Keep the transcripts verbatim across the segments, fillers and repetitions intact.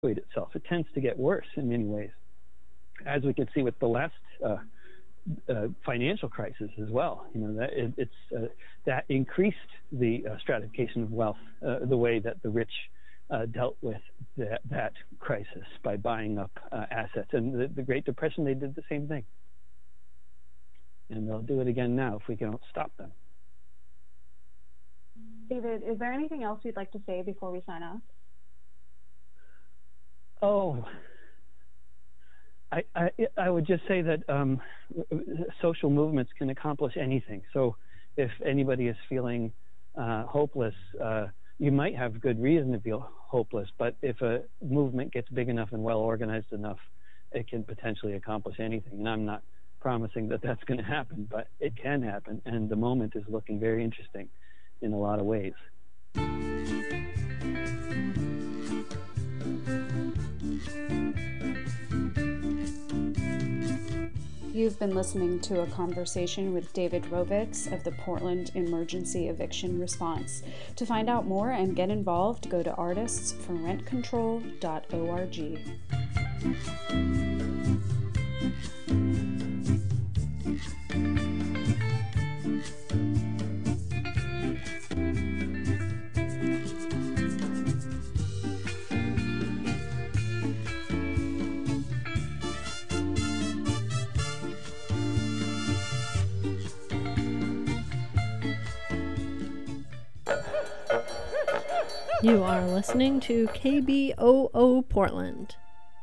itself. It tends to get worse in many ways, as we can see with the last uh, uh, financial crisis as well. You know, that it, it's uh, that increased the uh, stratification of wealth, uh, the way that the rich uh, dealt with that, that crisis by buying up uh, assets. And the, the Great Depression, they did the same thing. And they'll do it again now if we don't stop them. David, is there anything else you'd like to say before we sign off? Oh, I, I, I would just say that um, social movements can accomplish anything. So if anybody is feeling uh, hopeless, uh, you might have good reason to feel hopeless, but if a movement gets big enough and well organized enough, it can potentially accomplish anything. And I'm not promising that that's going to happen, but it can happen. And the moment is looking very interesting in a lot of ways. You've been listening to a conversation with David Rovitz of the Portland Emergency Eviction Response. To find out more and get involved, go to artists for rent control dot org. You are listening to K B O O Portland.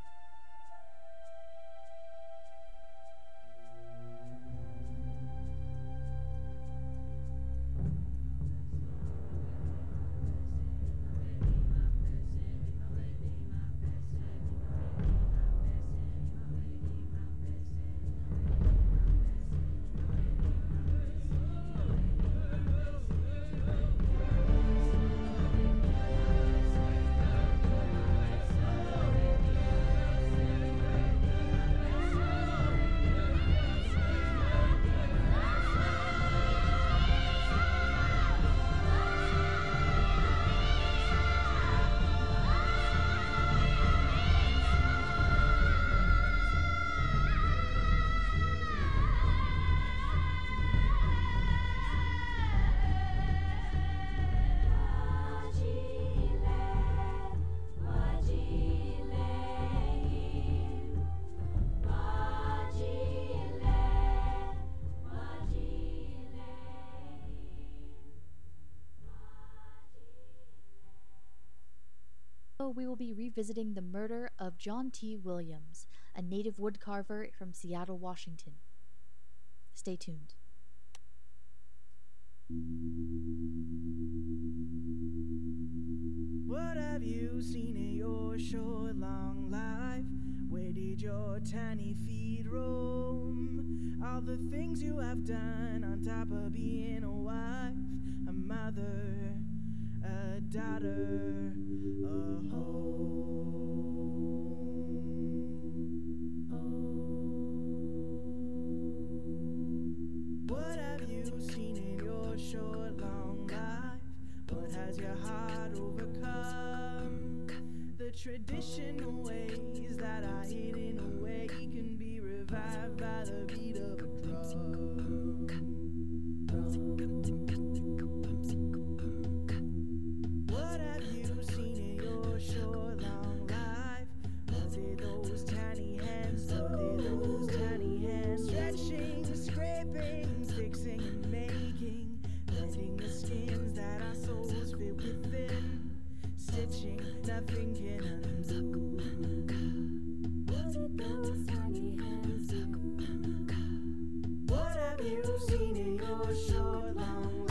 We will be revisiting the murder of John T. Williams, a native woodcarver from Seattle, Washington. Stay tuned. What have you seen in your short, long life? Where did your tiny feet roam? All the things you have done on top of being a wife, a mother, a daughter, a home. What have you seen in your short, long life? What has your heart overcome? The traditional ways that are hidden away can be revived by the beat of a drum. What have you seen in your short, long life? Was it those tiny hands? Was it those tiny hands? Stretching, scraping, fixing and making, blending the skins that our souls fit within, stitching, nothing can undo. Was it those tiny hands? What have you seen in your short, long life?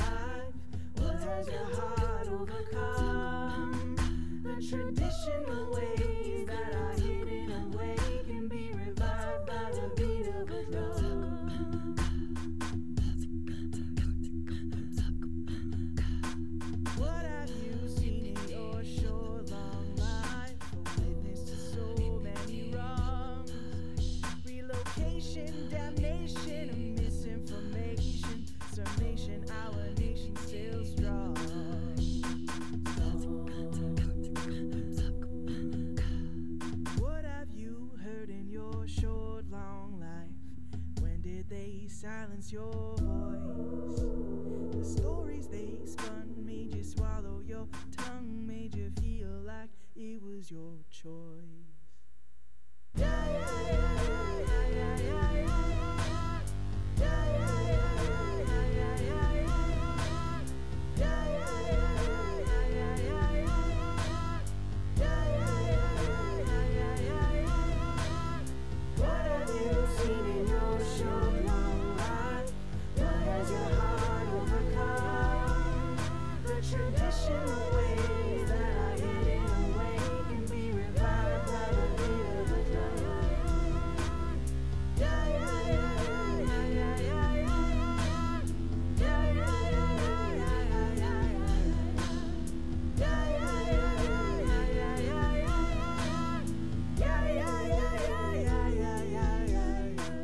lost your voice. The stories they spun made you swallow your tongue, made you feel like it was your choice. Yeah, yeah, yeah, yeah, yeah, yeah, yeah, yeah. Yeah, yeah, yeah, yeah, yeah, yeah, yeah, yeah. Yeah, yeah, yeah, yeah, yeah, yeah, yeah, yeah. Yeah, yeah, yeah, yeah, yeah, yeah, yeah. What have you seen in your short long life? What has your heart overcome? The traditional ways that are hidden away can be revived by the beat of a drum. Yeah, yeah, yeah, yeah, yeah, yeah, yeah, yeah. Yeah, yeah, yeah, yeah, yeah, yeah, yeah, yeah. Yeah, yeah, yeah, yeah, yeah, yeah, yeah, yeah. Yeah, yeah, yeah, yeah, yeah, yeah, yeah, yeah, yeah.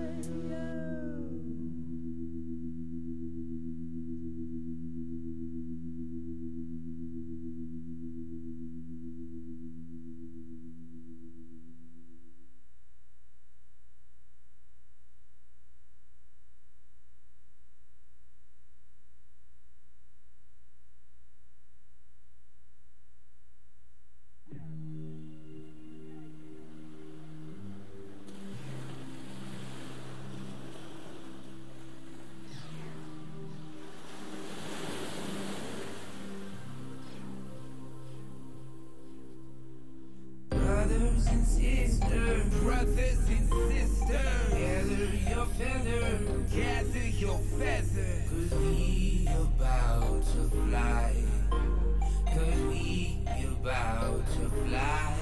Brothers and sisters, brothers and sisters, gather your feather, gather your feather. Cause we about to fly, cause we about to fly.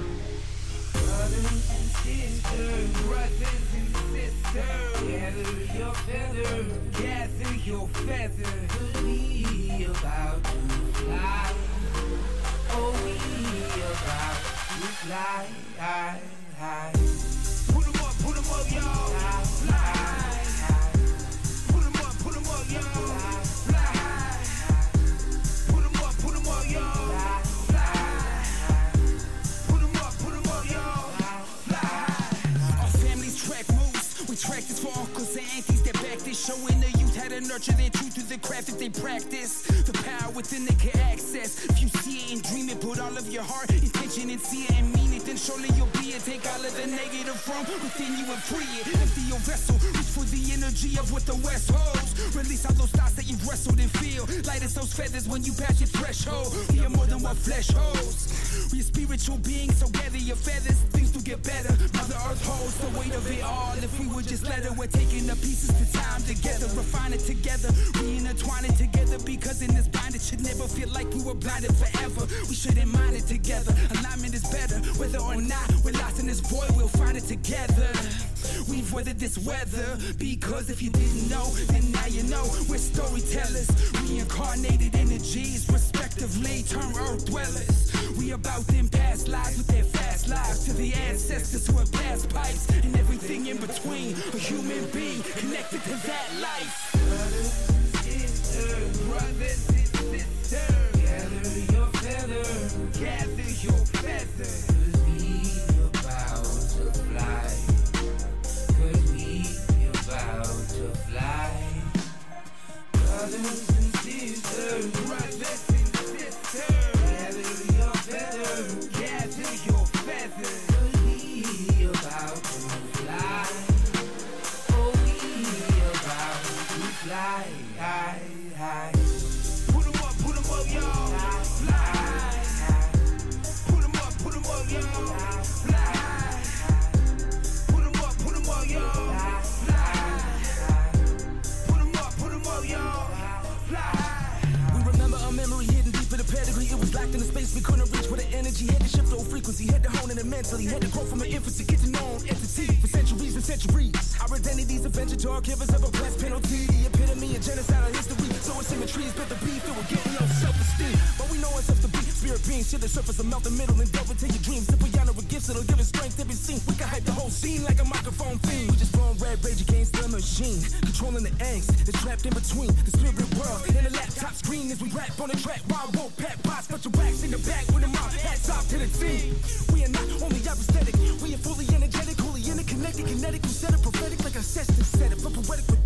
Brothers and sisters, brothers and sisters, gather your feather, gather your feather. Cause we about to fly, oh we about to fly, high, high. Put 'em up, put 'em up, y'all. Fly high. Put 'em up, put 'em up, y'all. Fly high. Put 'em up, put 'em up, y'all. Fly high. Put 'em up, put 'em up, y'all. Fly high. Our family's track moves. We track this for uncles and aunties that back this, showing the youth how to nurture their truth through the craft that they practice. The power within they can access. If you see it and dream it, put all of your heart, intention, and see it and mean it, then surely you'll be it. Take all of the negative from within you and free it. Empty your vessel, reach for the energy of what the West holds. Release all those thoughts that you've wrestled and feel. Light as those feathers when you pass your threshold. We are more than what flesh holds. We are spiritual beings, so gather your feathers. Things will get better. Mother Earth holds the weight of it all. If we would just let her, we're taking the pieces to time together. Refine it together, re-intertwine it together. Because in this bind, it should never feel like we were blinded forever. We shouldn't mind it together. Alignment is better. Whether or not we're lost in this void, we'll find it together. We've weathered this weather. Because if you didn't know, then now you know. We're storytellers, reincarnated energies, respectively turn earth dwellers. We about them past lives with their fast lives. To the ancestors who have passed pipes and everything in between. A human being connected to that life. Brothers and sisters, brothers and sisters, gather your feather, gather your feather. Cause we about to fly, cause we about to fly. Brothers and sisters, brothers and sisters, gather your feather, gather your feather. Cause we about to fly, oh we about to fly, high, high. Put 'em up, put 'em up, y'all. Fly high. Put 'em up, put 'em up, y'all. Fly high. Put 'em up, put 'em up, y'all. Fly high. Put 'em up, put 'em up, y'all. Fly high. We remember a memory hidden deep in the pedigree. It was locked in a space we couldn't reach with the energy. Had to shift old frequency, had to hone in it mentally. Had to grow from an infancy, get to know an entity for centuries and centuries. Our identities, adventure to our givers of a blessed penalty. The epitome of genocidal history. So it's symmetries, built the beef, it will get low self-esteem. But we know ourselves to be spirit beings. Shit the surface and melt the middle and delve into your dreams. If we honor with gifts, it'll give us strength every scene. We can hype the whole scene like a microphone fiend. We just blowing red rage against the machine. Controlling the angst that's trapped in between the spirit world and the laptop screen. As we rap on the track, wild wolf, pat pots, bunch of racks in the back with them out. Hats off to the team. We are not only aesthetic, we are fully energetic, wholly interconnected, kinetic. We set it prophetic like ancestors said it. For poetic with thought genetic.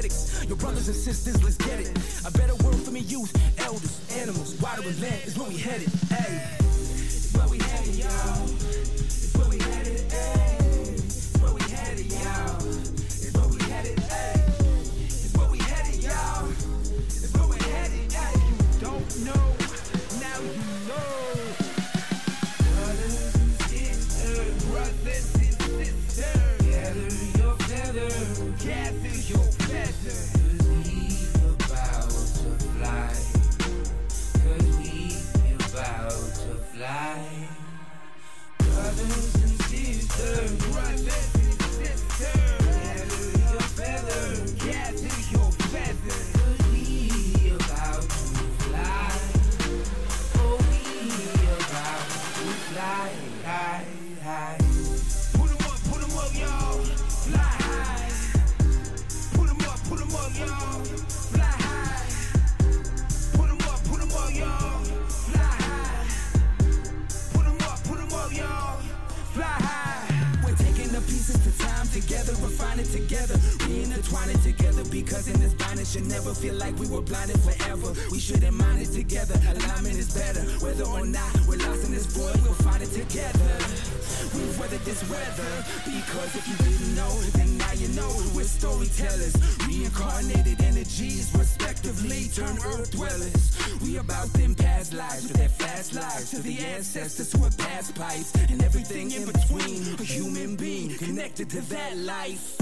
aesthetics. Your brothers and sisters, let's get it. A better world for me, youth, elders, animals, water and land is where we headed. Hey, it's where we headed, y'all. It's where we headed, hey. It's where we headed, y'all. It's where we headed, hey. It's where we headed, y'all. It's where we headed, hey. You don't know, now you know. Brothers and sisters, brothers and sisters, gather your feathers, gather your feathers. Cause we about to fly. Cause we about to fly. Brothers and sisters, brothers and sisters, gather your feathers, gather your feathers. Cause we about to fly. Oh, we about to fly, high, high. Put 'em up, put 'em up, y'all. Fly high. Put 'em up, put 'em up, y'all. Fly high. Put 'em up, put 'em up, y'all. Fly high. Put 'em up, put 'em up, y'all. Fly high. We're taking the pieces to time together, refine it together, re-intertwine it together, because in this blindness should never feel like we were blinded forever. We shouldn't mind it together, alignment is better. Whether or not we're lost in this void, we'll find it together. We've weathered this weather, because if you didn't know, then now you know. We're storytellers, reincarnated energies, respectively turn earth dwellers. We about them past lives, with their fast lives, to the ancestors who have passed pipes, and everything in between. A human being connected to that life.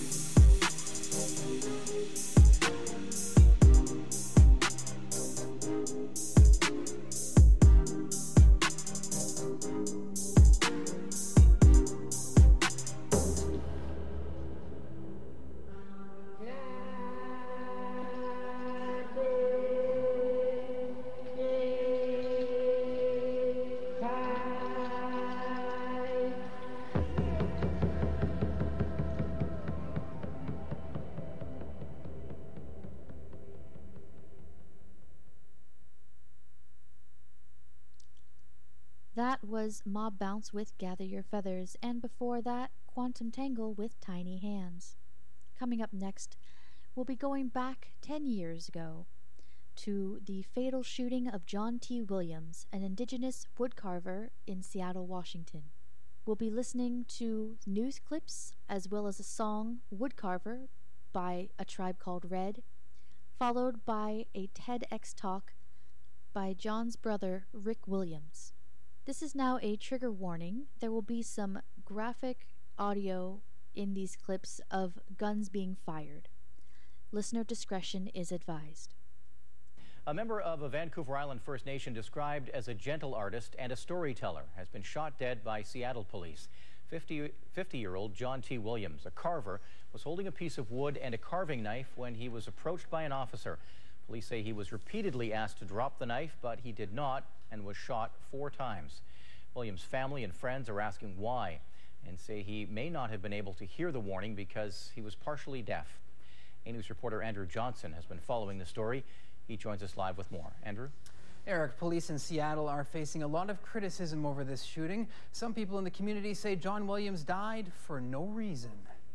That was Mob Bounce with Gather Your Feathers, and before that, Quantum Tangle with Tiny Hands. Coming up next, we'll be going back ten years ago to the fatal shooting of John T. Williams, an indigenous woodcarver in Seattle, Washington. We'll be listening to news clips as well as a song, Woodcarver, by A Tribe Called Red, followed by a TEDx talk by John's brother, Rick Williams. This is now a trigger warning. There will be some graphic audio in these clips of guns being fired. Listener discretion is advised. A member of a Vancouver Island First Nation described as a gentle artist and a storyteller has been shot dead by Seattle police. fifty-year-old John T. Williams, a carver, was holding a piece of wood and a carving knife when he was approached by an officer. Police say he was repeatedly asked to drop the knife, but he did not and was shot four times. Williams' family and friends are asking why and say he may not have been able to hear the warning because he was partially deaf. A News reporter Andrew Johnson has been following the story. He joins us live with more. Andrew? Eric, police in Seattle are facing a lot of criticism over this shooting. Some people in the community say John Williams died for no reason.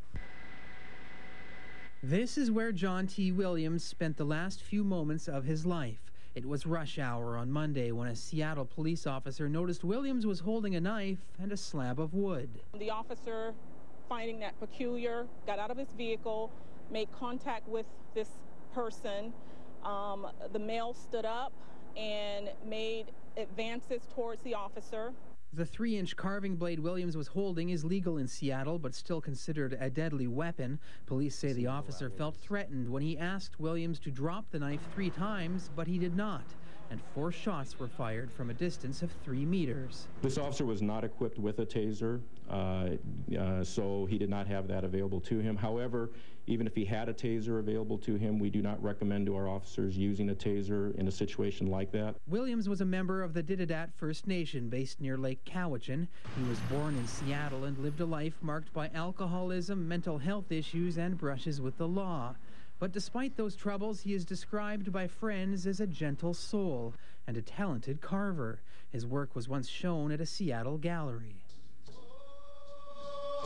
This is where John T. Williams spent the last few moments of his life. It was rush hour on Monday when a Seattle police officer noticed Williams was holding a knife and a slab of wood. The officer, finding that peculiar, got out of his vehicle, made contact with this person. Um, the male stood up and made advances towards the officer. The three-inch carving blade Williams was holding is legal in Seattle, but still considered a deadly weapon. Police say the officer felt threatened when he asked Williams to drop the knife three times, but he did not. And four shots were fired from a distance of three meters. This officer was not equipped with a taser, uh, uh, so he did not have that available to him. However, even if he had a taser available to him, we do not recommend to our officers using a taser in a situation like that. Williams was a member of the Dididat First Nation based near Lake Cowichan. He was born in Seattle and lived a life marked by alcoholism, mental health issues, and brushes with the law. But despite those troubles, he is described by friends as a gentle soul and a talented carver. His work was once shown at a Seattle gallery.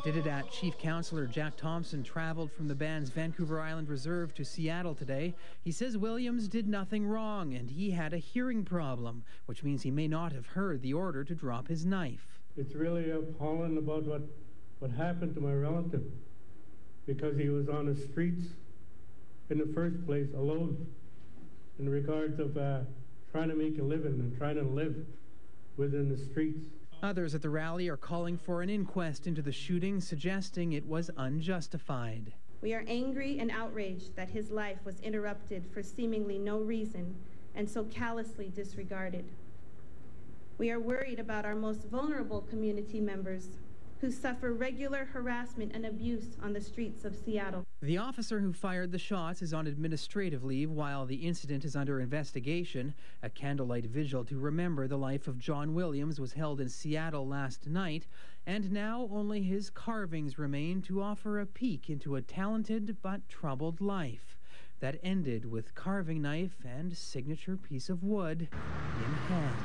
Didadat Chief Counselor Jack Thompson traveled from the band's Vancouver Island Reserve to Seattle today. He says Williams did nothing wrong and he had a hearing problem, which means he may not have heard the order to drop his knife. It's really appalling about what, what happened to my relative, because he was on the streets in the first place alone in regards of uh, trying to make a living and trying to live within the streets. Others at the rally are calling for an inquest into the shooting, suggesting it was unjustified. We are angry and outraged that his life was interrupted for seemingly no reason and so callously disregarded. We are worried about our most vulnerable community members who suffer regular harassment and abuse on the streets of Seattle. The officer who fired the shots is on administrative leave while the incident is under investigation. A candlelight vigil to remember the life of John Williams was held in Seattle last night, and now only his carvings remain to offer a peek into a talented but troubled life that ended with carving knife and signature piece of wood in hand.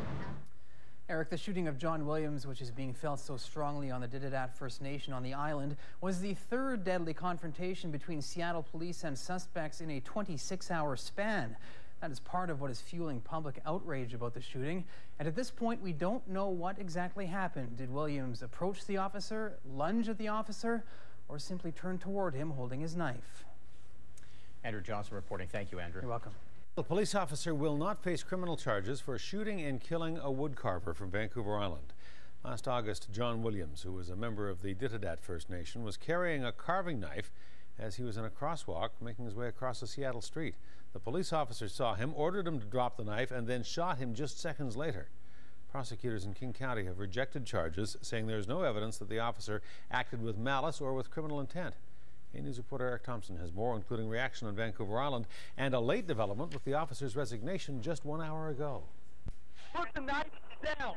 Eric, the shooting of John Williams, which is being felt so strongly on the Didadat First Nation on the island, was the third deadly confrontation between Seattle police and suspects in a twenty-six hour span. That is part of what is fueling public outrage about the shooting. And at this point, we don't know what exactly happened. Did Williams approach the officer, lunge at the officer, or simply turn toward him holding his knife? Andrew Johnson reporting. Thank you, Andrew. You're welcome. A police officer will not face criminal charges for shooting and killing a woodcarver from Vancouver Island. Last August, John Williams, who was a member of the Didadat First Nation, was carrying a carving knife as he was in a crosswalk making his way across a Seattle street. The police officer saw him, ordered him to drop the knife, and then shot him just seconds later. Prosecutors in King County have rejected charges, saying there is no evidence that the officer acted with malice or with criminal intent. A News reporter Eric Thompson has more, including reaction on Vancouver Island and a late development with the officer's resignation just one hour ago. Put the knife down.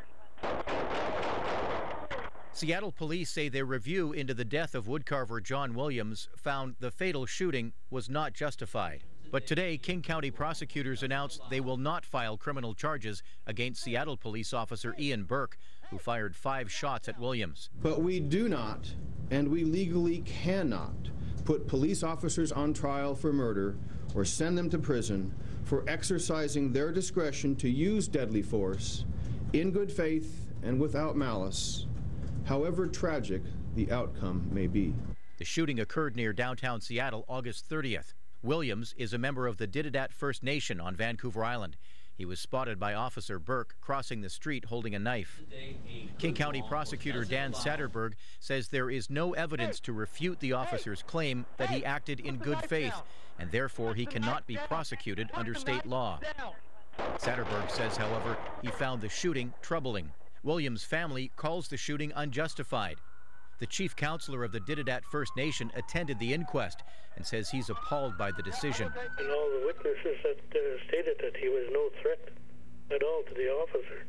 Seattle police say their review into the death of woodcarver John Williams found the fatal shooting was not justified. But today, King County prosecutors announced they will not file criminal charges against Seattle police officer Ian Burke, who fired five shots at Williams. But we do not, and we legally cannot, put police officers on trial for murder or send them to prison for exercising their discretion to use deadly force in good faith and without malice, however tragic the outcome may be. The shooting occurred near downtown Seattle August thirtieth. Williams is a member of the Didadat First Nation on Vancouver Island. He was spotted by Officer Burke crossing the street holding a knife. King County prosecutor Dan Satterberg says there is no evidence to refute the officer's claim that he acted in good faith, and therefore he cannot be prosecuted under state law. Satterberg says, however, he found the shooting troubling. Williams' family calls the shooting unjustified. The chief counselor of the Didadat First Nation attended the inquest and says he's appalled by the decision. And all the witnesses that uh, stated that he was no threat at all to the officer,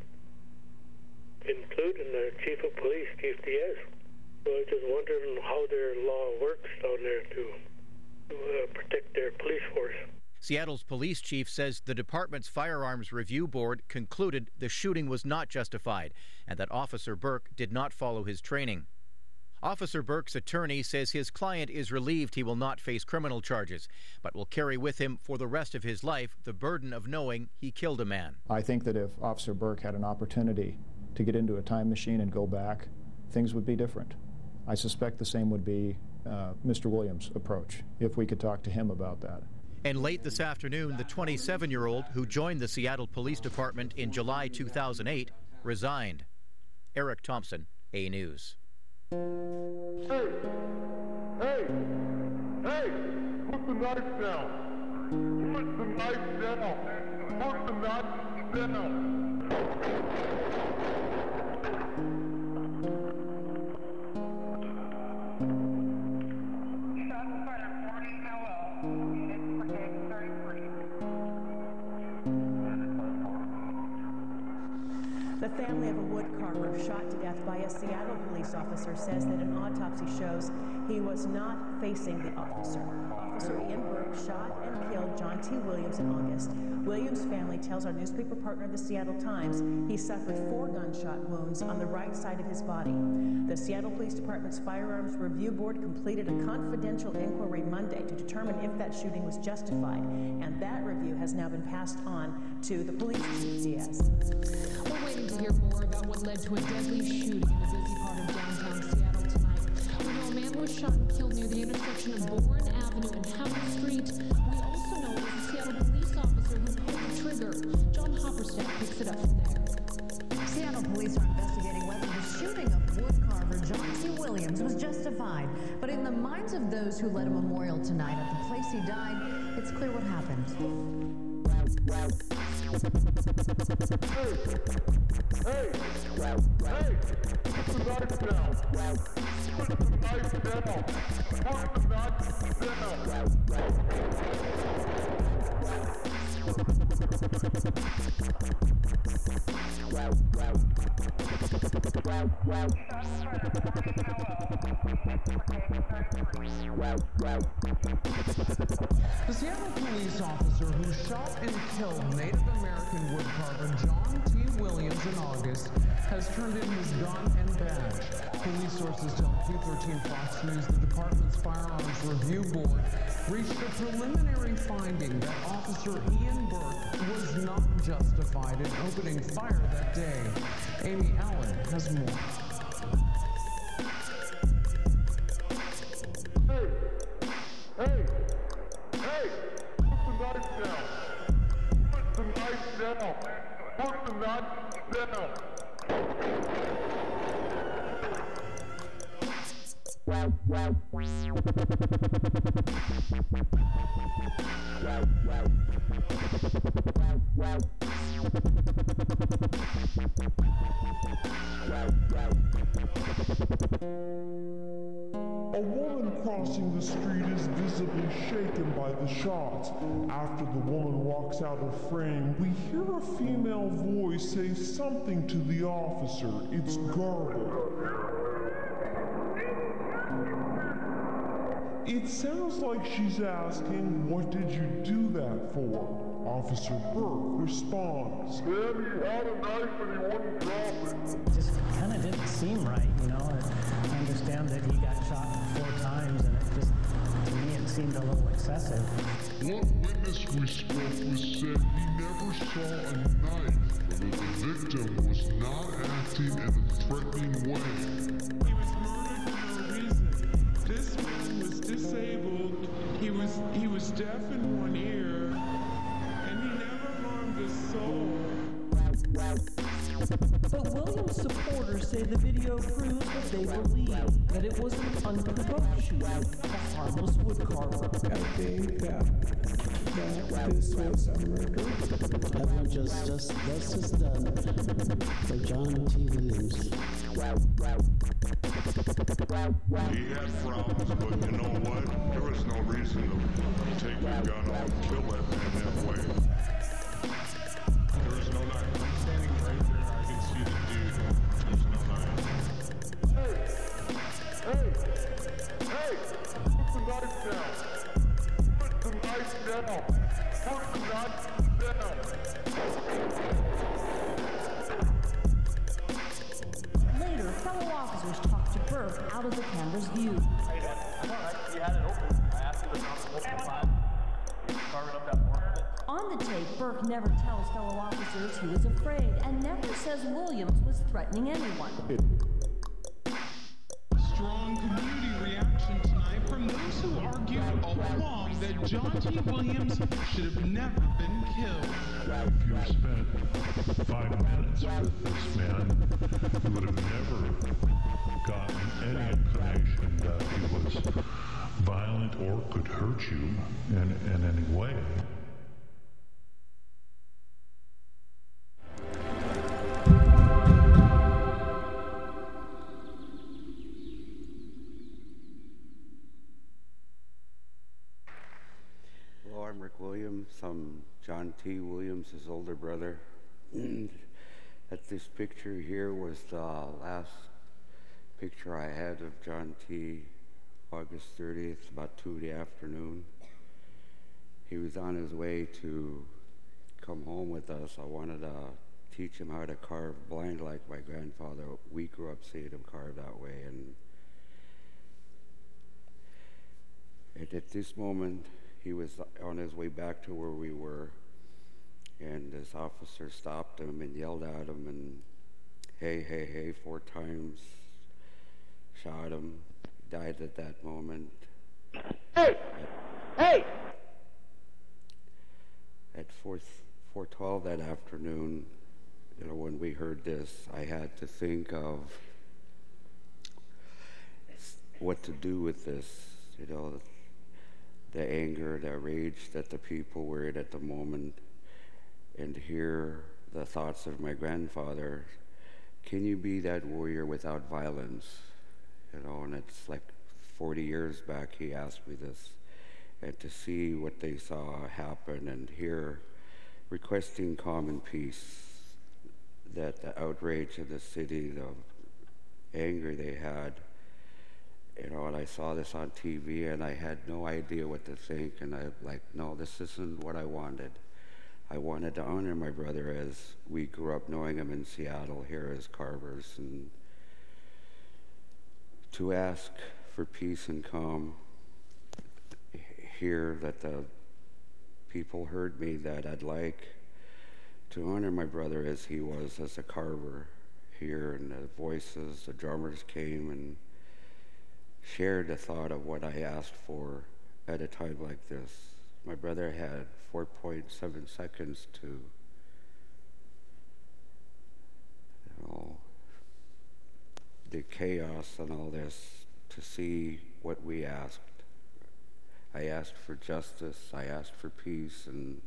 including the chief of police, Chief Diaz. So I just wondering how their law works down there to, to uh, protect their police force. Seattle's police chief says the department's firearms review board concluded the shooting was not justified and that Officer Burke did not follow his training. Officer Burke's attorney says his client is relieved he will not face criminal charges, but will carry with him for the rest of his life the burden of knowing he killed a man. I think that if Officer Burke had an opportunity to get into a time machine and go back, things would be different. I suspect the same would be uh, Mister Williams' approach, if we could talk to him about that. And late this afternoon, the twenty-seven-year-old who joined the Seattle Police Department in July two thousand eight resigned. Eric Thompson, A News. Hey! Hey! Hey! Put the knife down! Put the knife down! Put the knife down! The family of a woodcarver shot to death by a Seattle Seattle police officer says that an autopsy shows he was not facing the officer. Officer Ian Burke shot and killed John T. Williams in August. Williams' family tells our newspaper partner, the Seattle Times, he suffered four gunshot wounds on the right side of his body. The Seattle Police Department's Firearms Review Board completed a confidential inquiry Monday to determine if that shooting was justified, and that review has now been passed on to the police chief, Diaz. We're waiting to hear more about what led to a deadly shooting in a busy part of downtown Seattle tonight. We know a man was shot and killed near the intersection of Bourne Avenue and Howell Street. We also know it was a Seattle police officer who pulled the trigger. John Hopperstadt picks it up from there. Seattle police are investigating whether the shooting of woodcarver John T. Williams was justified. But in the minds of those who led a memorial tonight at the place he died, it's clear what happened. Hey! Hey! Hey! Put the knife down! Put the knife down! Put the knife The Seattle police officer who shot and killed Native American woodcarver John T. Williams in August has turned in his gun and badge. Police sources tell Q thirteen Fox News the department's Firearms Review Board reached a preliminary finding that Officer Ian Burke was not justified in opening fire that day. Amy Allen has more. Hey! Hey! Hey! Put the knife down! Put the knife down! Put the knife down! Wow, wow, A woman crossing the street is visibly shaken by the shots. After the woman walks out of frame, we hear a female voice say something to the officer. It's garbled. It sounds like she's asking, "What did you do that for?" Officer Burke responds, "Man, he had a knife and he wouldn't drop it." Just kind of didn't seem right, you know. I understand that he got shot four times, and it just, to me, it seemed a little excessive. One witness we spoke with said he never saw a knife, but that the victim was not acting in a threatening way. He was murdered for no reason. This man was disabled. He was he was deaf in one ear, and he never harmed a soul. But Williams supporters say the video proves what they believe, that it was an unprovoked shooting, a harmless woodcarver. I think that, that this was a murder. I want justice, justice done for John T. Williams. He had problems, but you know what? There was no reason to take your gun out and kill that man that way. There was no knife. I'm standing right there. I can see the dude. There's no knife. Hey! Hey! Hey! Put the knife down! Put the knife down! Put the knife down! Later, fellow officers talked to Burke out of the camera's view. Hey, man. I'm all right. You had it open. I asked you to come multiple times. Carving up that forehead. On the tape, Burke never tells fellow officers he was afraid and never says Williams was threatening anyone. Strong community reaction tonight from those who argued all along that John T. Williams should have never been killed. If you spent five minutes with this man, you would have never gotten any inclination that he was violent or could hurt you in, in any way. Hello, I'm Rick Williams. I'm John T. Williams' older brother. At this picture here was the last picture I had of John T. August thirtieth, about two in the afternoon. He was on his way to come home with us. I wanted to teach him how to carve blind like my grandfather. We grew up seeing him carve that way. And, and at this moment, he was on his way back to where we were, and this officer stopped him and yelled at him and hey, hey, hey, four times, shot him, died at that moment. Hey! Hey! At four twelve that afternoon, you know, when we heard this, I had to think of what to do with this, you know, the anger, the rage that the people were in at the moment, and hear the thoughts of my grandfather. Can you be that warrior without violence? You know, and it's like forty years back he asked me this, and to see what they saw happen and hear requesting calm and peace, that the outrage of the city, the anger they had, you know, and I saw this on T V and I had no idea what to think, and I like, no, this isn't what I wanted. I wanted to honor my brother as we grew up knowing him in Seattle here as carvers, and to ask for peace and calm, hear that the people heard me, that I'd like to honor my brother as he was as a carver here, and the voices, the drummers came and shared the thought of what I asked for at a time like this. My brother had four point seven seconds to, you know, the chaos and all this, to see what we asked. I asked for justice, I asked for peace, and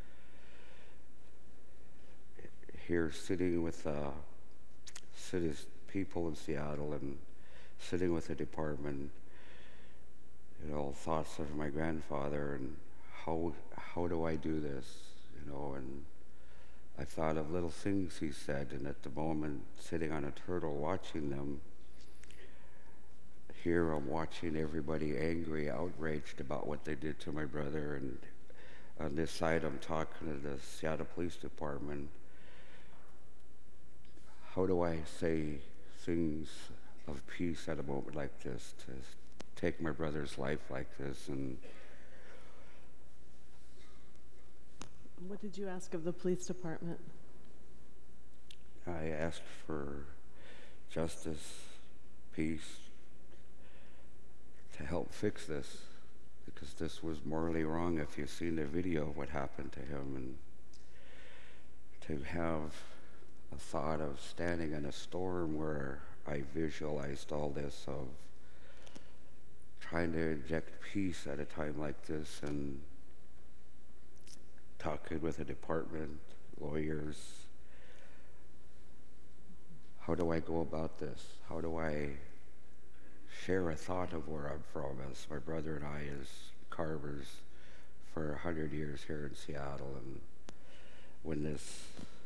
here sitting with uh, cities, people in Seattle, and sitting with the department, you know, thoughts of my grandfather and how how do I do this, you know, and I thought of little things he said, and at the moment, sitting on a turtle watching them, here I'm watching everybody angry, outraged about what they did to my brother, and on this side I'm talking to the Seattle Police Department. How do I say things of peace at a moment like this, to take my brother's life like this? And what did you ask of the police department? I asked for justice, peace, to help fix this, because this was morally wrong. If you've seen the video of what happened to him, and to have a thought of standing in a storm where I visualized all this, of trying to inject peace at a time like this, and talking with the department, lawyers. How do I go about this? How do I share a thought of where I'm from, as my brother and I as carvers for a hundred years here in Seattle, and when this...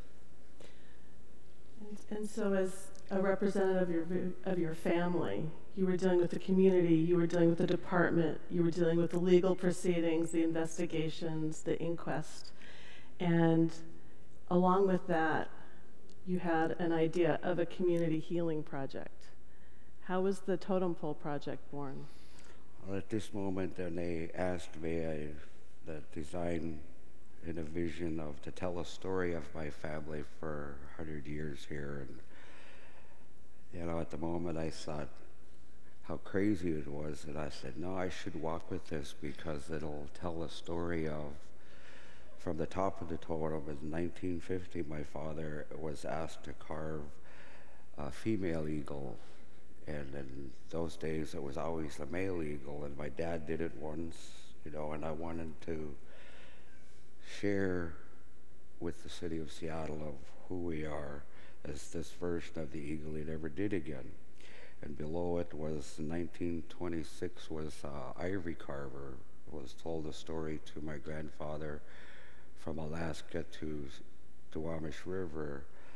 And, and so as a representative of your, of your family, you were dealing with the community, you were dealing with the department, you were dealing with the legal proceedings, the investigations, the inquest, and along with that, you had an idea of a community healing project. How was the Totem Pole project born? Well, at this moment, when they asked me, I, the design and a vision of to tell a story of my family for a hundred years here, and you know, at the moment I thought how crazy it was, and I said, no, I should walk with this, because it'll tell a story of, from the top of the totem. In nineteen fifty, my father was asked to carve a female eagle, and in those days it was always a male eagle, and my dad did it once, you know, and I wanted to share with the city of Seattle of who we are as this version of the eagle he never did again. And below it was, in nineteen twenty-six, was uh, Ivory Carver, was told a story to my grandfather from Alaska to Duwamish River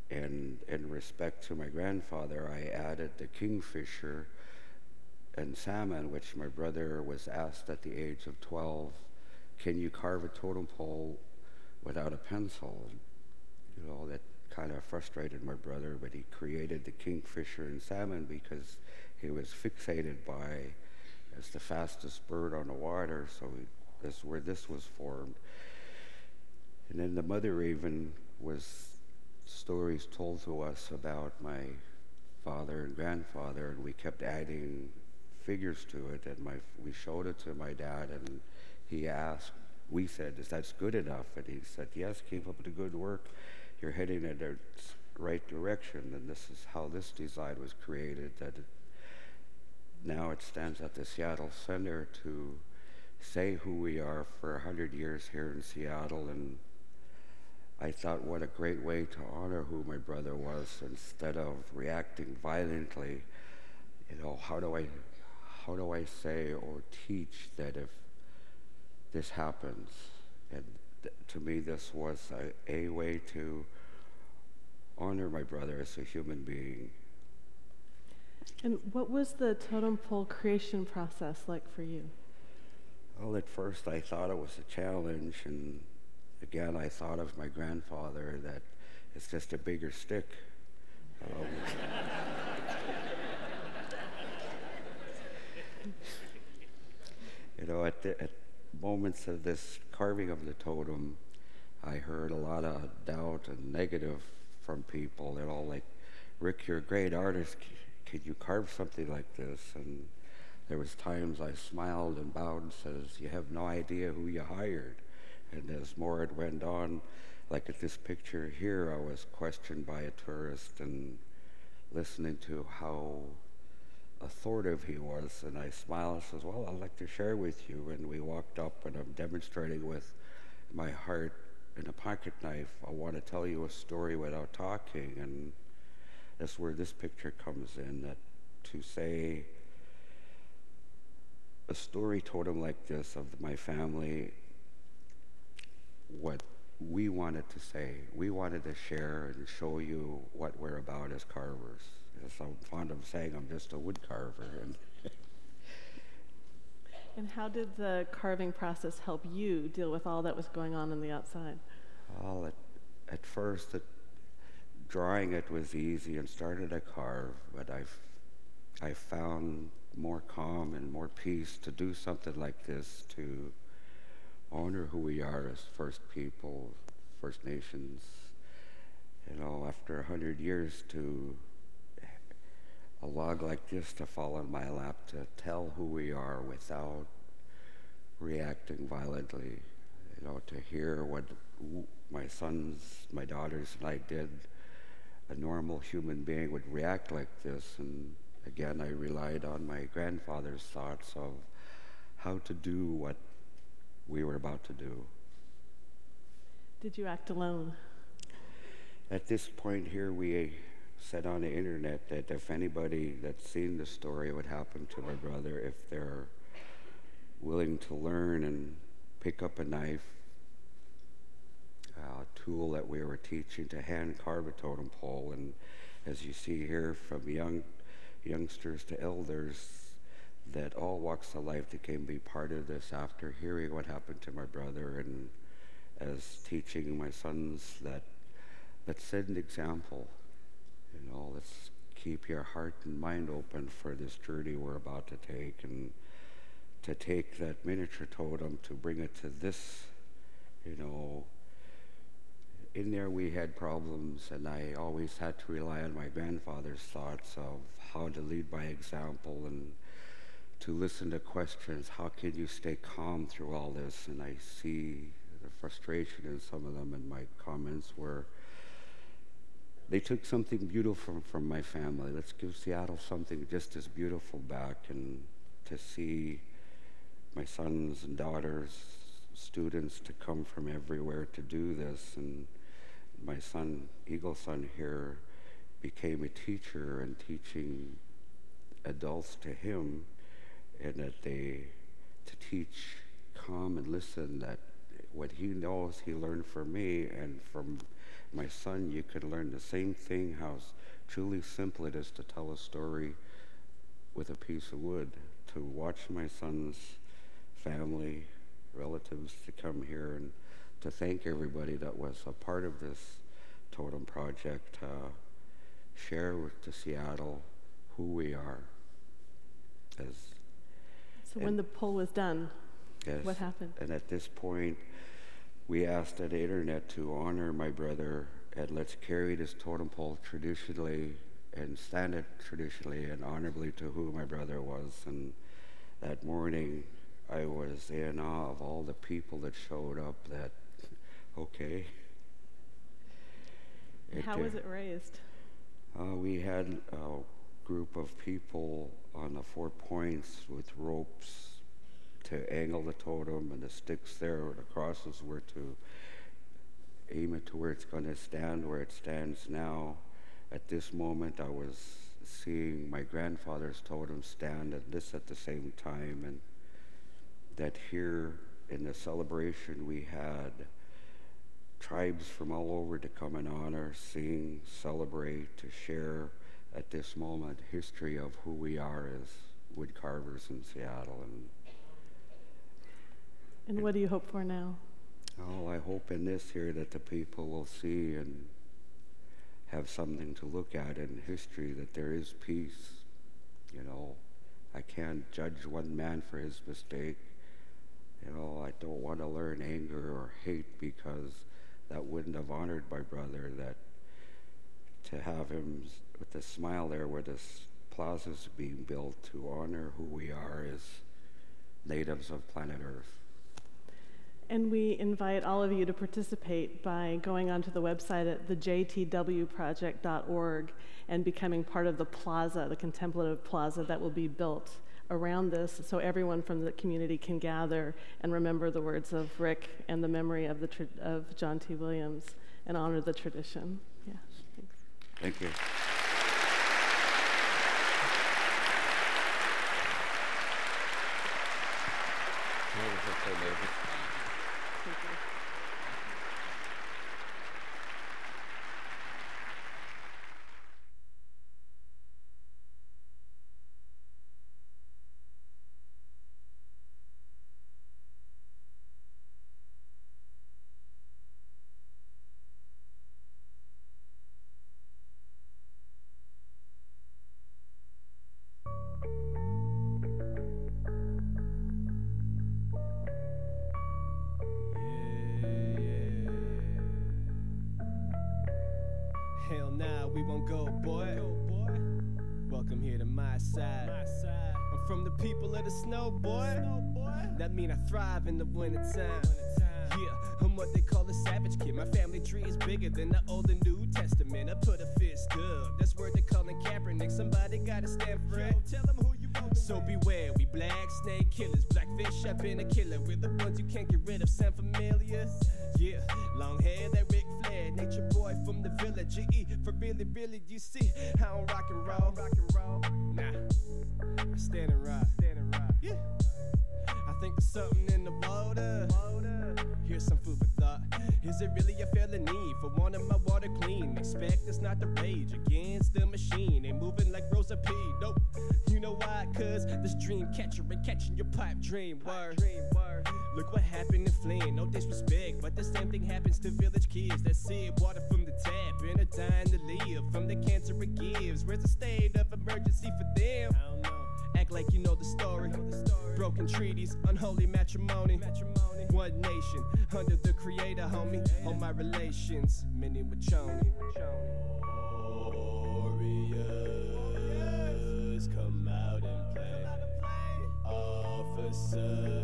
And in respect to my grandfather, I added the kingfisher and salmon, which my brother was asked at the age of twelve, can you carve a totem pole without a pencil? You know, that kind of frustrated my brother, but he created the kingfisher and salmon because he was fixated by as the fastest bird on the water, so he, that's where this was formed. And then the mother raven was stories told to us about my father and grandfather, and we kept adding figures to it, and my we showed it to my dad, and he asked, we said, is that good enough? And he said, yes, keep up the good work. You're heading in the right direction, and this is how this design was created. That it, now it stands at the Seattle Center to say who we are for a hundred years here in Seattle, and I thought what a great way to honor who my brother was instead of reacting violently. You know, how do I, how do I say or teach that if this happens? And th to me, this was a, a way to honor my brother as a human being. And what was the totem pole creation process like for you? Well, at first I thought it was a challenge, and again, I thought of my grandfather, that it's just a bigger stick. Um, you know, at, the, at moments of this carving of the totem, I heard a lot of doubt and negative from people. They're all like, Rick, you're a great artist. Could you carve something like this? And there was times I smiled and bowed and says, you have no idea who you hired. And as more it went on, like at this picture here, I was questioned by a tourist and listening to how authoritative he was. And I smiled and says, well, I'd like to share with you. And we walked up, and I'm demonstrating with my heart and a pocket knife. I want to tell you a story without talking. And that's where this picture comes in, that to say a story totem like this of my family, what we wanted to say. We wanted to share and show you what we're about as carvers. As I'm fond of saying, I'm just a wood carver. And, and how did the carving process help you deal with all that was going on on the outside? Well, at, at first, it, drawing it was easy and started to carve, but I've, I found more calm and more peace to do something like this, to honor who we are as First People, First Nations. You know, after a hundred years, to a log like this to fall in my lap, to tell who we are without reacting violently. You know, to hear what my sons, my daughters, and I did. A normal human being would react like this, and again, I relied on my grandfather's thoughts of how to do what we were about to do. Did you act alone? At this point here, we said on the internet that if anybody that's seen the story, what happened to my brother, if they're willing to learn and pick up a knife, a tool that we were teaching to hand carve a totem pole, and as you see here, from young youngsters to elders, that all walks of life that can be part of this after hearing what happened to my brother, and as teaching my sons that let's set an example. You know, let's keep your heart and mind open for this journey we're about to take, and to take that miniature totem to bring it to this, you know, in there we had problems, and I always had to rely on my grandfather's thoughts of how to lead by example and to listen to questions. How can you stay calm through all this? And I see the frustration in some of them, and my comments were, they took something beautiful from, from my family. Let's give Seattle something just as beautiful back. And to see my sons and daughters, students, to come from everywhere to do this. And my son, Eagle Son here, became a teacher and teaching adults to him, and that they, to teach calm and listen, that what he knows he learned from me, and from my son, you could learn the same thing, how truly simple it is to tell a story with a piece of wood. To watch my son's family, relatives to come here and to thank everybody that was a part of this totem project, uh, share with the Seattle who we are. As, so when the poll was done, yes, what happened? And at this point, we asked the internet to honor my brother, and let's carry this totem pole traditionally and stand it traditionally and honorably to who my brother was. And that morning, I was in awe of all the people that showed up. That, okay. It, How was it raised? Uh, we had a group of people on the four points with ropes to angle the totem, and the sticks there, or the crosses were to aim it to where it's going to stand, where it stands now. At this moment, I was seeing my grandfather's totem stand at this at the same time, and that here in the celebration we had tribes from all over to come and honor, sing, celebrate, to share at this moment history of who we are as wood carvers in Seattle. And And what do you hope for now? Oh, I hope in this here that the people will see and have something to look at in history, that there is peace. You know, I can't judge one man for his mistake. You know, I don't want to learn anger or hate, because that wouldn't have honored my brother. That to have him with a smile there where this plaza's being built to honor who we are as natives of planet Earth. And we invite all of you to participate by going onto the website at the j t w project dot org and becoming part of the plaza, the contemplative plaza that will be built around this, so everyone from the community can gather and remember the words of Rick and the memory of, the tra of John T. Williams and honor the tradition. Yeah, thanks. Thank you. Hell nah, we won't go, boy. Welcome here to my side. I'm from the people of the snow, boy. That mean I thrive in the wintertime. Yeah, I'm what they call a savage kid. My family tree is bigger than the Old and New Testament. I put a fist up. That's word they callin' Kaepernick. Somebody gotta stand for it. Tell them who you want. So beware, we black snake killers. Blackfish, I've been a killer. We're the ones you can't get rid of. Sound familiar? Yeah, long hair, that Ric Flair. Nature boy from the village. G E for really, really, you see? I don't rock and roll. Rock and roll. Nah, I stand and rock. Stand and rock. Yeah. I think there's something in the water. Here's some food for thought. Is it really a felony for wanting my water clean? Expect us not to rage against the machine. Ain't moving like Rosa P. Nope. You know why? Cause this dream catcher ain't catching your pipe dream. Word. Dream, word. Look what happened in Flint. No disrespect, but the same thing happens to village kids that sip water from the tap and are dying to live from the cancer it gives. Where's the state of emergency for them? I don't know. Act like you know the story. Know the story. Broken treaties, unholy matrimony. matrimony. One nation, under the creator, homie. Yeah. All my relations, many with Choni. Warriors, come out and play. Officers,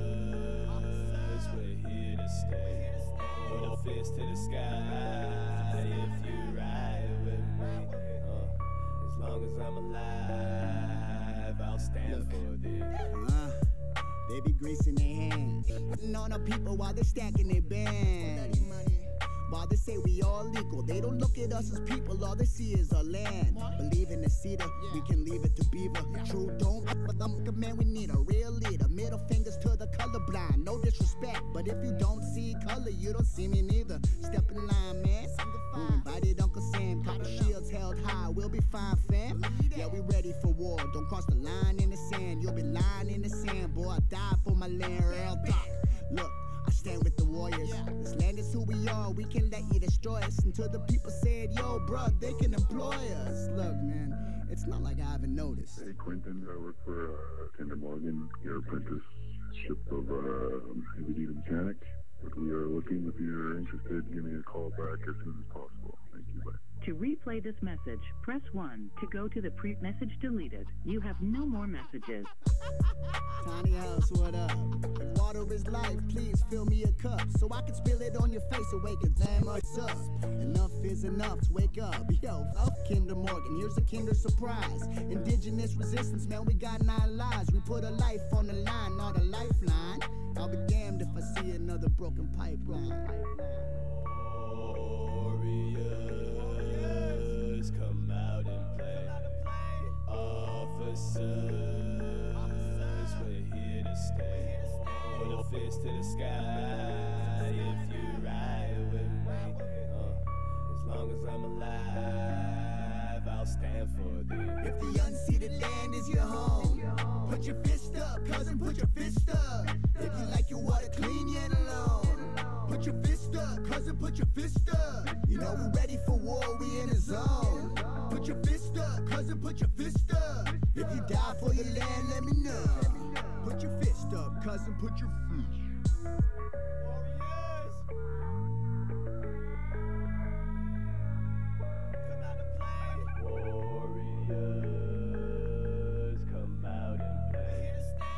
we're here to stay. Put a fist to the sky if you ride with me. Uh, as long as I'm alive, I'll stand Look. for this. Uh. They be greasing their hands, hitting on the people while they're stacking their bands. While they say we all equal, they don't look at us as people, all they see is our land. Believe in the cedar, we can leave it to beaver. True, don't but them man, we need a real leader. Middle fingers to the colorblind, no disrespect, but if you don't see color, you don't see me neither. Step in line, man. Who invited Uncle Sam? Copper shields held high. We'll be fine, fam. Yeah, we ready for war. Don't cross the line in the sand. You'll be lying in the sand. Boy, I die for my land. Real talk. Look, I stand with the warriors. This land is who we are. We can't let you destroy us. Until the people said, yo, bro, they can employ us. Look, man, it's not like I haven't noticed. Hey, Quentin, I work for uh, Kinder Morgan, your apprenticeship of uh, heavy-duty mechanic. But we are looking. If you're interested, give me a call back as soon as possible. Thank you. Bye. To replay this message, press one. To go to the pre-message deleted, you have no more messages. Tiny house, what up? If water is life, please fill me a cup so I can spill it on your face and wake it damn what's up. Enough is enough to wake up. Yo, up Kinder Morgan, here's a Kinder surprise. Indigenous resistance, man, we got nine lives. We put a life on the line, not a lifeline. I'll be damned if I see another broken pipeline. Warriors, come out and play. Officers, we're here to stay. Put a fist to the sky if you ride with me. Uh, as long as I'm alive, I'll stand for thee. If the unceded land is your home, put your fist up, cousin, put your fist up. If you like your water clean, you ain't alone. Put your fist up, cousin, put your fist up. You know we're ready for war, we in a zone. Put your fist up, cousin, put your fist up. If you die for your land, let me know. Put your fist up, cousin, put your fist. Warriors, come out and play.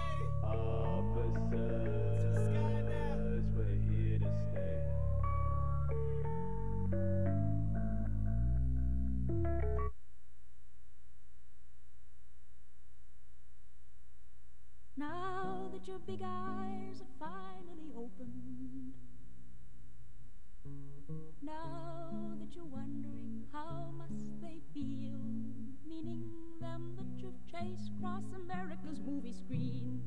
Officers, we're here to stay. Now that your big eyes are finally opened, now that you're wondering how must they feel, meaning them that you've chased across America's movie screens.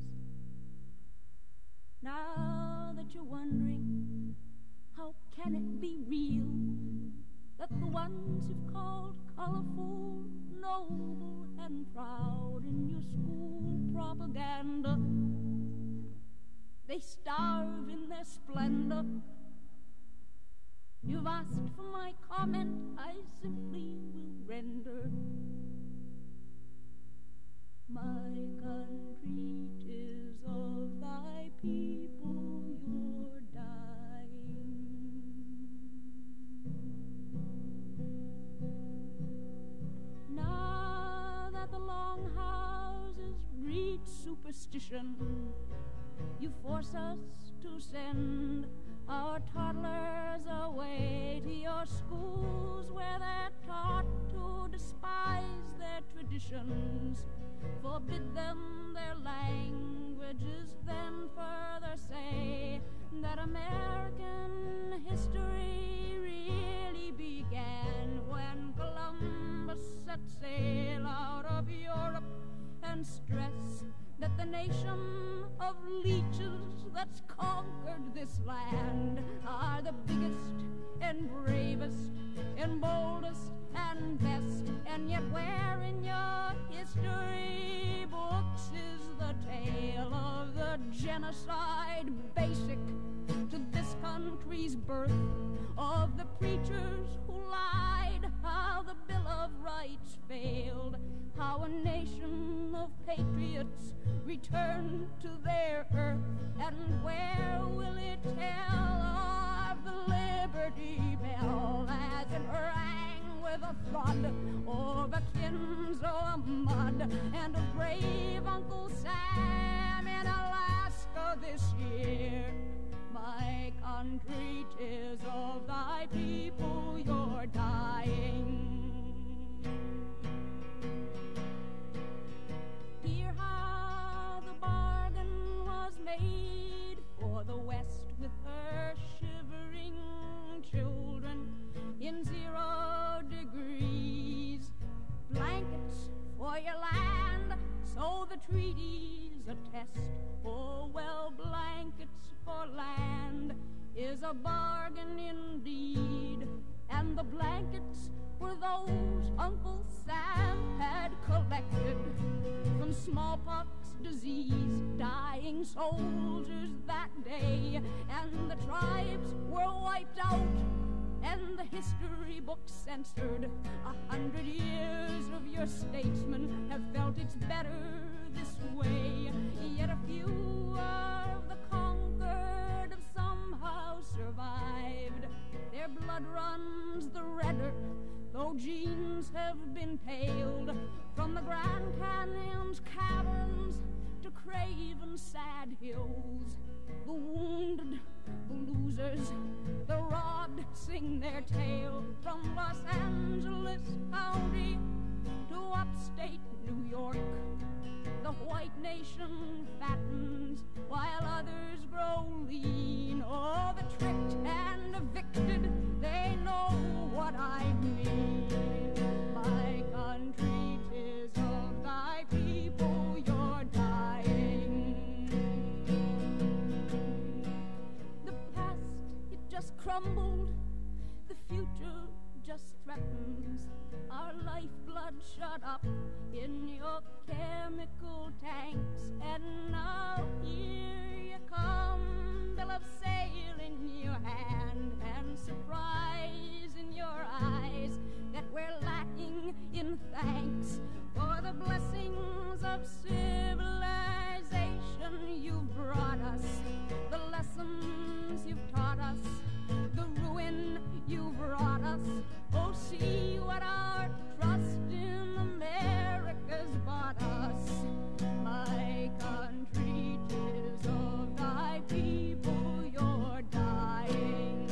Now that you're wondering how can it be real that the ones you've called colorful, noble, and proud in your school propaganda, they starve in their splendor. You've asked for my comment, I simply will render. My country, 'tis of thy people you're dying. Now that the long houses breed superstition, you force us to send our toddlers away to your schools where they're taught to despise their traditions. Forbid them their languages, then further say that American history really began when Columbus set sail out of Europe, and stress that the nation of leeches that's conquered this land are the biggest and bravest and boldest and best. And yet where in your history books is the tale of the genocide basic to this country's birth, of the preachers who lied, how the Bill of Rights failed, how a nation of patriots returned to their earth, and where will it tell of the Liberty Bell as it rang with a thud over Kinzo mud, and of brave Uncle Sam in Alaska this year? My country, 'tis of thy people you're dying. Hear how the bargain was made for the West with her shivering children in zero degrees. Blankets for your land, so the treaties attest. Oh, well, blankets for land is a bargain indeed. and the blankets were those Uncle Sam had collected from smallpox disease, dying soldiers that day, and the tribes were wiped out and the history books censored. A hundred years of your statesmen have felt it's better this way, yet a few of the conquered have somehow survived. Their blood runs the redder, though genes have been paled, from the Grand Canyon's caverns to Craven sad hills. The wounded, the losers, the robbed sing their tale, from Los Angeles County to upstate New York. The white nation fattens while others grow lean. Oh, the tricked and evicted, they know what I mean. My country, 'tis of thy people you're dying. The past, it just crumbled. The future just threatens. Our lifeblood shut up in your chemical tanks, and now here you come, bill of sale in your hand, and surprise in your eyes that we're lacking in thanks for the blessings of civilization you've brought us, the lessons you've taught us, the ruin you've wrought us. Oh, see what our trust in America's bought us. My country, 'tis of thy people you're dying.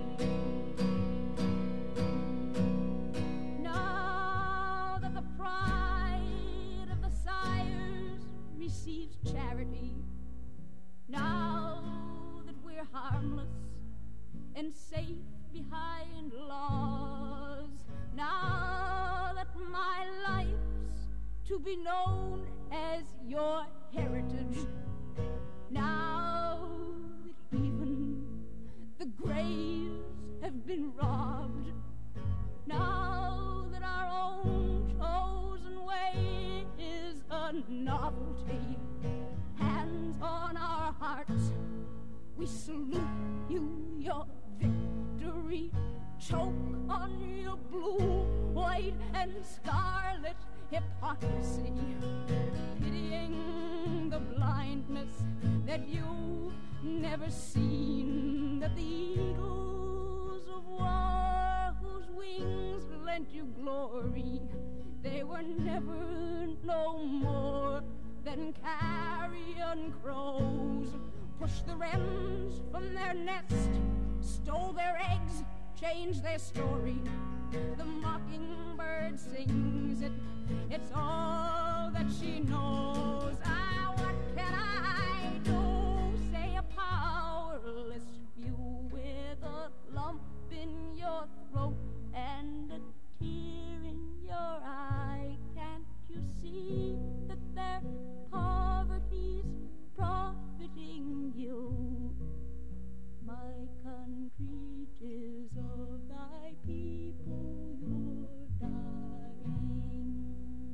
Now that the pride of the sires receives charity, now that we're harmless and safe behind laws, now that my life's to be known as your heritage, now that even the graves have been robbed, now that our own chosen way is a novelty, hands on our hearts, we salute you, your victory. Choke on your blue, white, and scarlet hypocrisy, pitying the blindness that you've never seen, that the eagles of war whose wings lent you glory, they were never no more than carrion crows, pushed the wrens from their nest, stole their eggs, changed their story. The mockingbird sings it, it's all that she knows. Ah, what can I do? Say a powerless few with a lump in your throat and a tear in your eye. Can't you see that their poverty's profiting you? My country, 'tis of thy people you're dying.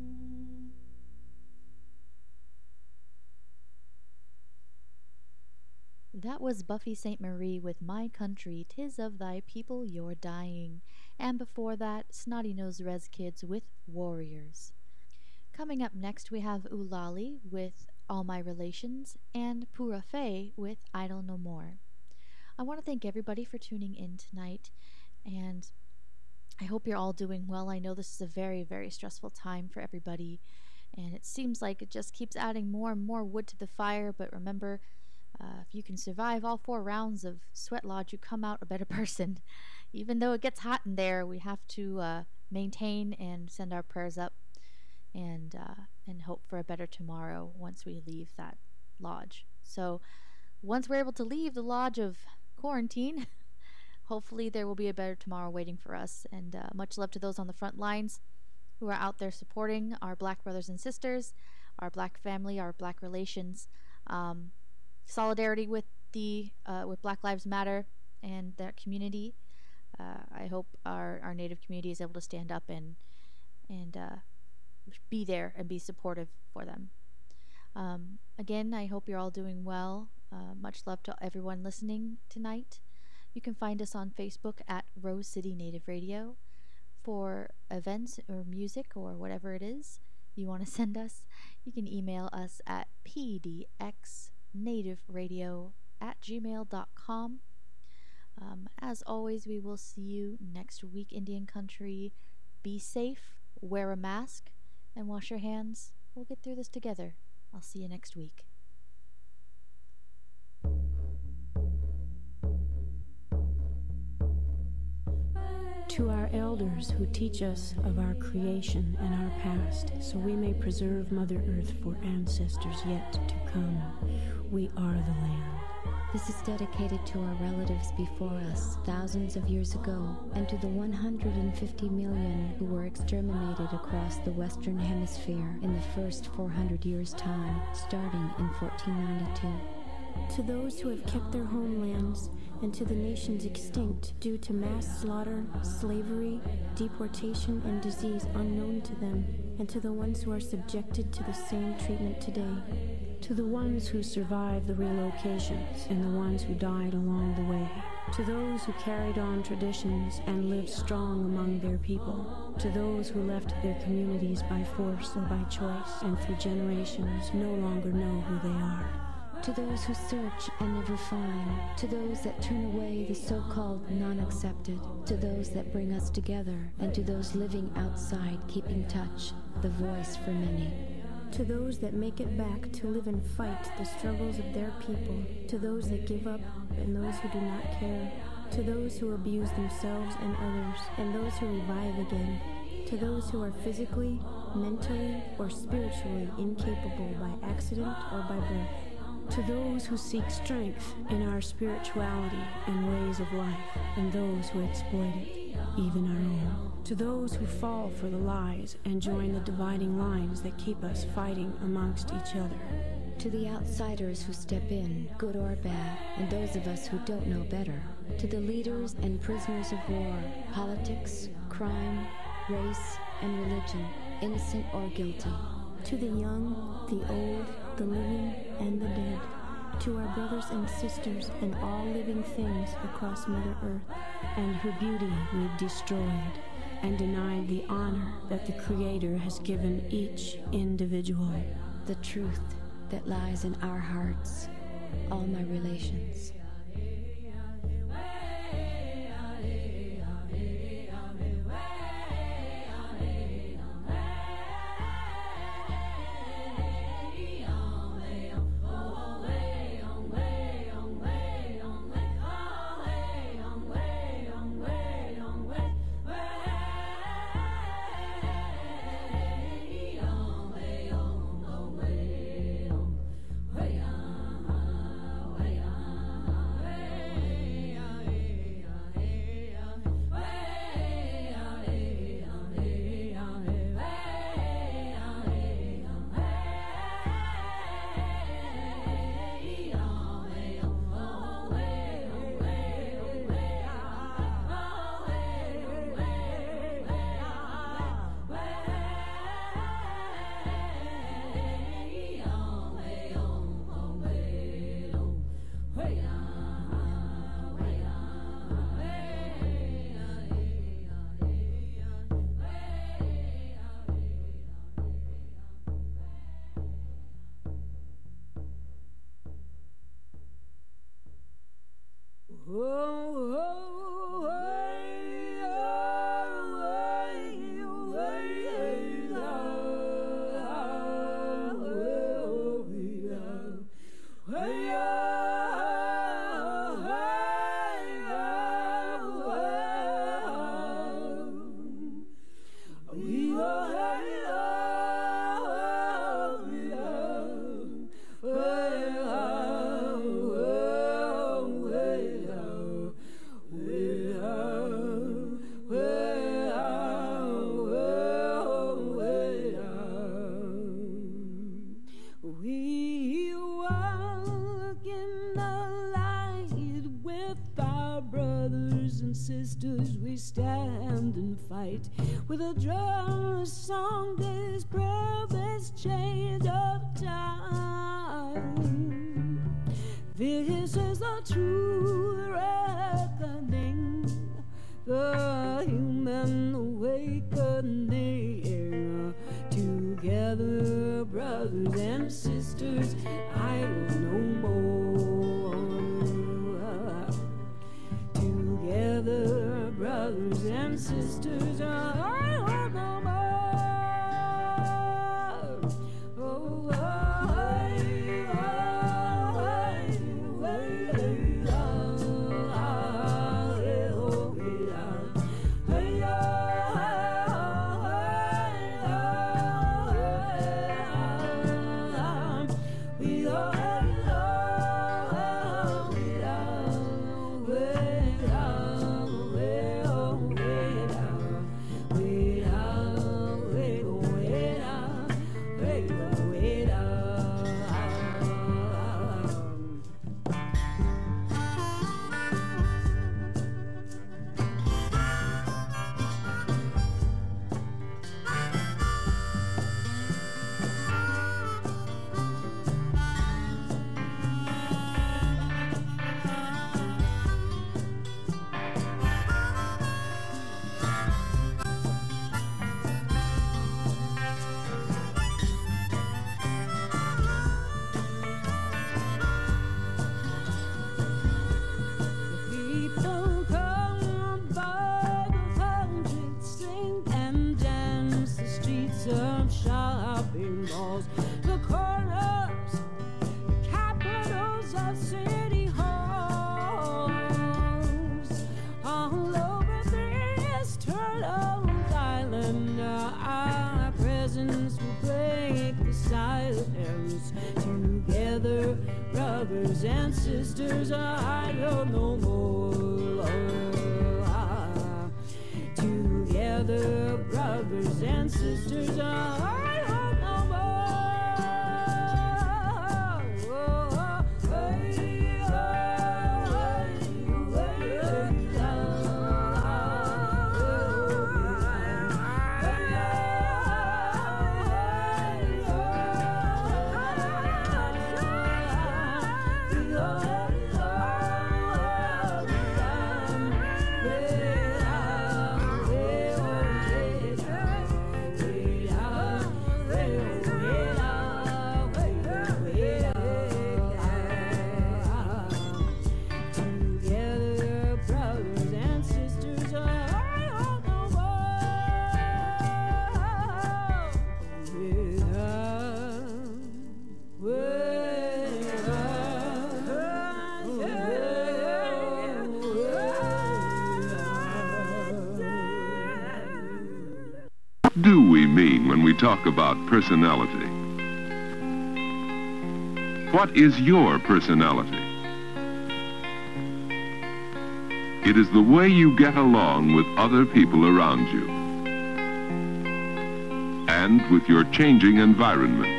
That was Buffy Sainte Marie with My Country, 'Tis of Thy People You're Dying. And before that, Snotty Nose Rez Kids with Warriors. Coming up next, we have Ulali with All My Relations and Pura Fé with Idle No More. I want to thank everybody for tuning in tonight, and I hope you're all doing well. I know this is a very, very stressful time for everybody, and it seems like it just keeps adding more and more wood to the fire, but remember, uh, if you can survive all four rounds of Sweat Lodge, you come out a better person. Even though it gets hot in there, we have to uh, maintain and send our prayers up and, uh, and hope for a better tomorrow once we leave that lodge. So once we're able to leave the lodge of quarantine, hopefully there will be a better tomorrow waiting for us. And uh, much love to those on the front lines who are out there supporting our Black brothers and sisters, our Black family, our Black relations. Um, solidarity with the uh, with Black Lives Matter and their community. uh, I hope our, our Native community is able to stand up and and uh, be there and be supportive for them. Um, again, I hope you're all doing well. Uh, much love to everyone listening tonight. You can find us on Facebook at Rose City Native Radio. For events or music or whatever it is you want to send us, you can email us at p d x native radio at gmail dot com. Um, as always, we will see you next week, Indian Country. Be safe, wear a mask, and wash your hands. We'll get through this together. I'll see you next week. To our elders who teach us of our creation and our past, so we may preserve Mother Earth for ancestors yet to come, we are the land. This is dedicated to our relatives before us thousands of years ago, and to the one hundred fifty million who were exterminated across the Western Hemisphere in the first four hundred years' time, starting in fourteen ninety-two. To those who have kept their homelands, and to the nations extinct due to mass slaughter, slavery, deportation, and disease unknown to them, and to the ones who are subjected to the same treatment today. To the ones who survived the relocations and the ones who died along the way. To those who carried on traditions and lived strong among their people. To those who left their communities by force or by choice, and through generations no longer know who they are. To those who search and never find, to those that turn away the so-called non-accepted, to those that bring us together, and to those living outside keeping touch, the voice for many. To those that make it back to live and fight the struggles of their people, to those that give up and those who do not care, to those who abuse themselves and others, and those who revive again, to those who are physically, mentally, or spiritually incapable by accident or by birth. To those who seek strength in our spirituality and ways of life, and those who exploit it, even our own. To those who fall for the lies and join the dividing lines that keep us fighting amongst each other. To the outsiders who step in, good or bad, and those of us who don't know better. To the leaders and prisoners of war, politics, crime, race, and religion, innocent or guilty. To the young, the old, the living, and the dead. To our brothers and sisters and all living things across Mother Earth. And her beauty we've destroyed, and denied the honor that the Creator has given each individual. The truth that lies in our hearts, all my relations. Brothers and sisters, we stand and fight with a drum, a song, this prayer, this change of time. This is the true reckoning, the human awakening. Together, brothers and sisters, I will no more. Together, brothers and sisters, I will no more. Oh, brothers and sisters, I don't know more. Together, brothers and sisters, I don't know more. Do we mean when we talk about personality? What is your personality? It is the way you get along with other people around you and with your changing environment.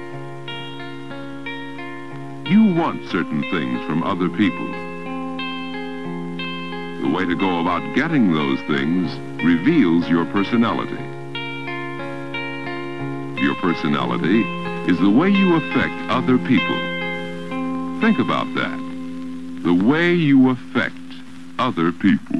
You want certain things from other people. The way to go about getting those things reveals your personality. Your personality is the way you affect other people. Think about that. The way you affect other people.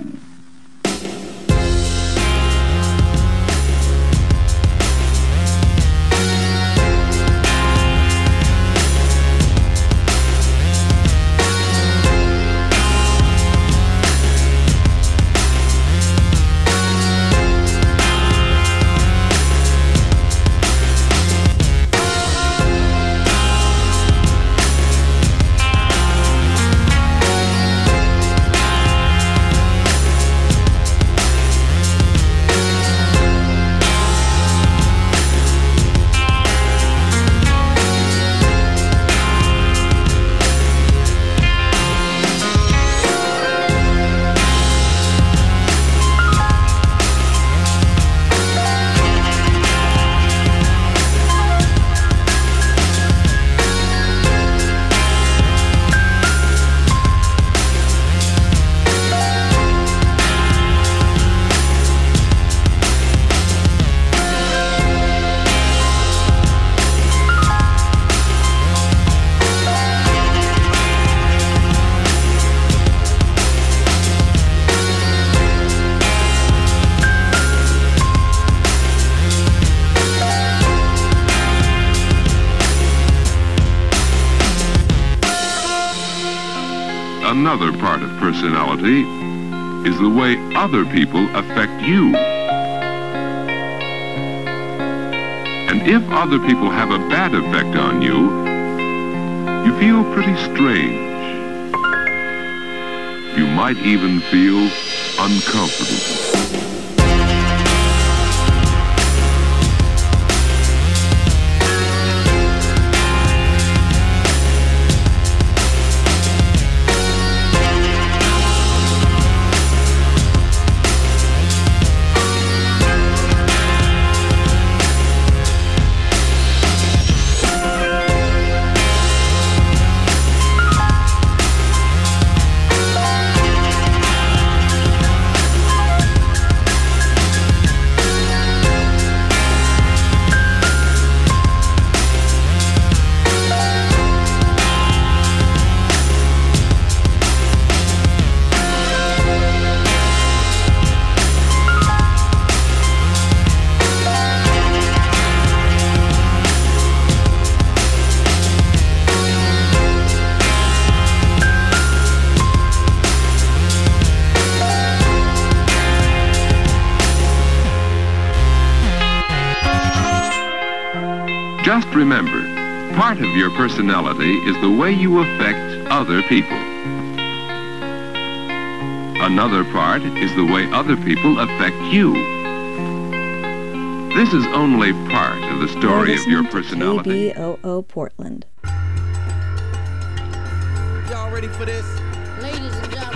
Another part of personality is the way other people affect you. And if other people have a bad effect on you, you feel pretty strange. You might even feel uncomfortable. Just remember, part of your personality is the way you affect other people. Another part is the way other people affect you. This is only part of the story of your personality. K B O O Portland. Y'all ready for this? Ladies and gentlemen.